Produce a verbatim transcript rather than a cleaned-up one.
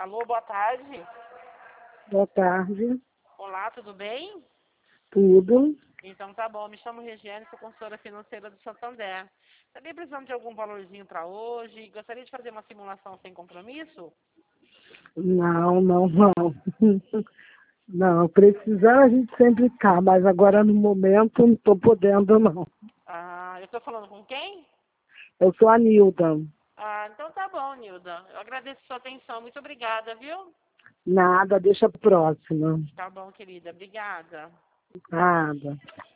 Alô, boa tarde. Boa tarde. Olá, tudo bem? Tudo. Então tá bom, me chamo Regiane, sou consultora financeira do Santander. Estaria precisando de algum valorzinho para hoje? Gostaria de fazer uma simulação sem compromisso? Não, não, não. Não, precisar a gente sempre tá, mas agora no momento não estou podendo, não. Ah, eu estou falando com quem? Eu sou a Nilda. Ah, então tá bom, Nilda. Eu agradeço a sua atenção. Muito obrigada, viu? Nada, deixa a próxima. Tá bom, querida. Obrigada. Nada.